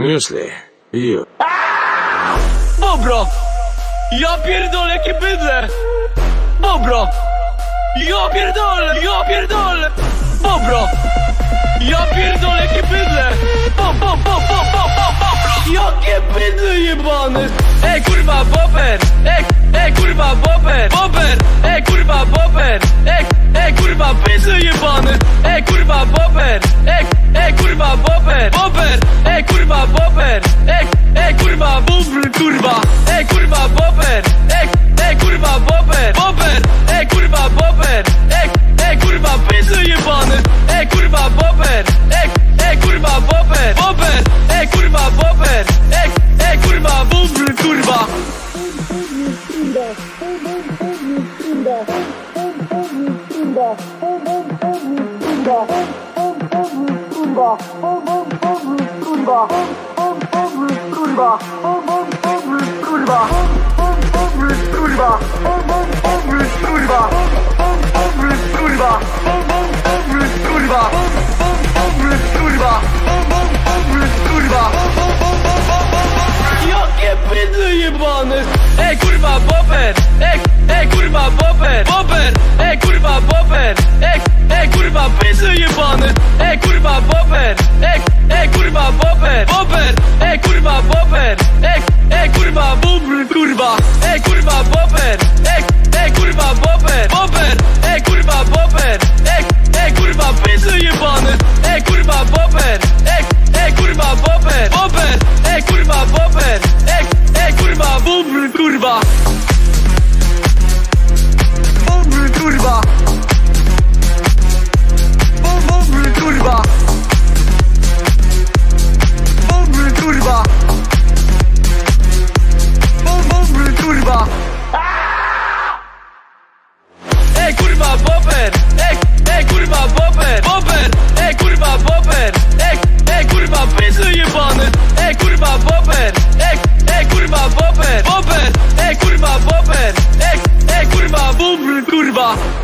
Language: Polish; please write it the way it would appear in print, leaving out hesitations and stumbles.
Myślę. Jo. Bobro! Ja pierdolę, jakie bydle! Bobro! Ja pierdolę! Ja pierdolę! Bobro! Ja pierdolę, jakie bydle! Bobro! Jakie bydle jebane! Kurwa, bober! Kurwa, bober! Bober! Kurwa, bober! Kurwa, bydle jebane! Kurwa, bober! Kurwa, bober! Bober! Kurwa, bober! Kurwa, bubr, kurwa! Kurwa, bober! Kurwa, bober! Bober! Kurwa, bober! Kurwa, bydle jebane! Kurwa, bober! Kurwa, bober! Bober! Kurwa, bober! Kurwa, bubr, kurwa! Jakie bydle jebane! Kurwa, bober! Kurwa, bober! Bober! Kurwa, bober! Kurwa, bydle jebane! Kurwa, bober! Kurwa, bober! Bober! Kurwa, bober! Kurwa, bubr, kurwa! Kurwa, bober! Kurwa, bober! Bober! Kurwa, bober! Kurwa, bydle jebane! Kurwa, bober! Kurwa, bober! Bober! Kurwa, bober! Kurwa, bubr, kurwa! Bubr, kurwa! Bubr, kurwa! Bubr, kurwa! Bubr, kurwa! Kurwa, bober! Kurwa, bober! Bober! Kurwa, bober! Kurwa, bydle jebane! Kurwa, bober! Kurwa, bober! Bober! Kurwa, bober! Kurwa, bubr, kurwa!